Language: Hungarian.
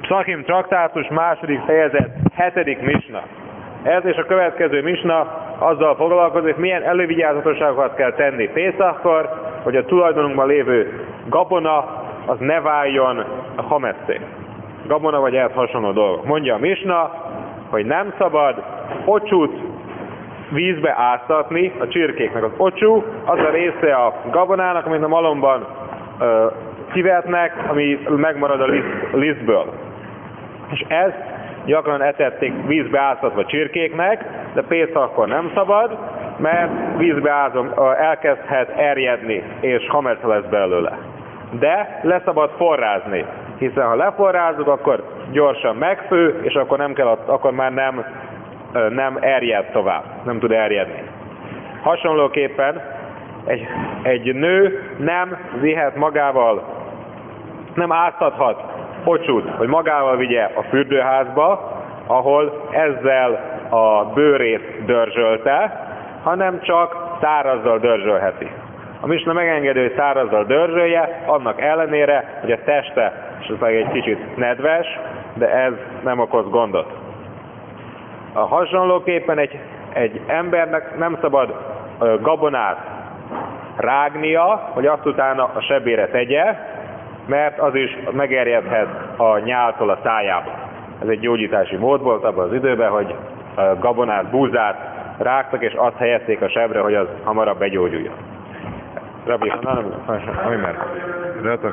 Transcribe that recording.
Pszachim traktátus, 2. fejezet, 7. misna. Ez és a következő misna azzal foglalkozik, milyen elővigyázatosságokat kell tenni Pészachkor, hogy a tulajdonunkban lévő gabona az ne váljon a hamesszé. Gabona vagy ehhez hasonló dolgok. Mondja a misna, hogy nem szabad ocsút vízbe áztatni a csirkéknek. Az ocsú az a része a gabonának, amit a malomban kivetnek, ami megmarad a lisztből. És ezt gyakran etették vízbe áztatva csirkéknek, de Pészachkor nem szabad, mert vízbe ázom elkezdhet erjedni, és hamesz lesz belőle. De leszabad forrázni, hiszen ha leforrázzuk, akkor gyorsan megfő, és akkor nem kell, akkor már nem erjed tovább, nem tud erjedni. Hasonlóképpen egy nő nem vihet magával, nem áztathat ocsút, hogy magával vigye a fürdőházba, ahol ezzel a bőrét dörzsölte, hanem csak szárazzal dörzsölheti. A misna megengedő, hogy szárazzal dörzsölje, annak ellenére, hogy a teste egy kicsit nedves, de ez nem okoz gondot. A hasonlóképpen egy embernek nem szabad gabonát rágnia, hogy azt utána a sebére tegye, mert az is megerjedhet a nyáltól a szájába. Ez egy gyógyítási mód volt abban az időben, hogy gabonát, búzát rágtak, és azt helyezték a sebre, hogy az hamarabb begyógyuljon. Rabbi,